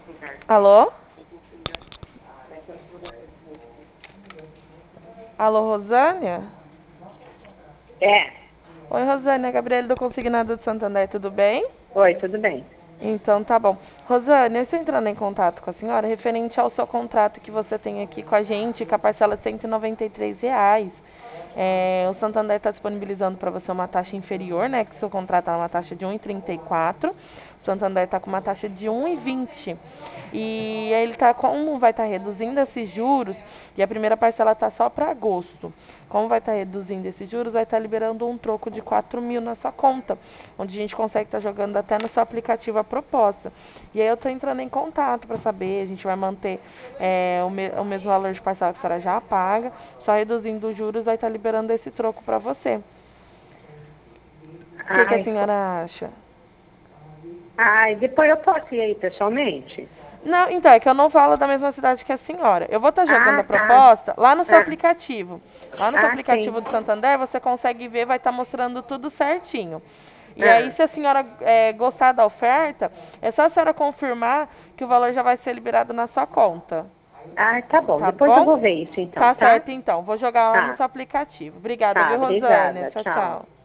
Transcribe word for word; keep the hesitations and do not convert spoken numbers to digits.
Alô? Alô, Rosânia? É. Oi, Rosânia, Gabriela do Consignado de Santander, tudo bem? Oi, tudo bem. Então tá bom. Rosânia, eu estou entrando em contato com a senhora referente ao seu contrato que você tem aqui com a gente, com a parcela de cento e noventa e três reais. É, o Santander está disponibilizando para você uma taxa inferior, né? Que o seu contrato está uma taxa de um vírgula trinta e quatro. O Santander está com uma taxa de um vírgula vinte. E ele tá, como vai estar tá reduzindo esses juros, e a primeira parcela está só para agosto. Como vai estar tá reduzindo esses juros, vai estar tá liberando um troco de quatro mil na sua conta, onde a gente consegue estar tá jogando até no seu aplicativo a proposta. E aí eu estou entrando em contato para saber, a gente vai manter é, o, me, o mesmo valor de parcela que a senhora já paga, só reduzindo os juros vai estar tá liberando esse troco para você. O que, que a Ai, senhora acha? ai, depois eu posso ir aí pessoalmente? Não, então, é que eu não falo da mesma cidade que a senhora. Eu vou estar jogando a Ah, tá. proposta lá no seu Ah, aplicativo. Lá no seu ah, aplicativo sim. do Santander, você consegue ver, vai estar mostrando tudo certinho. E aí, Ah, se a senhora é, gostar da oferta, é só a senhora confirmar que o valor já vai ser liberado na sua conta. ah, tá bom. Tá Depois eu bom? vou ver isso então, Tá tá? certo, então. Vou jogar lá no Tá, seu aplicativo. Obrigada, tá. viu, Rosânia? Obrigada. Tchau, Tchau. tchau.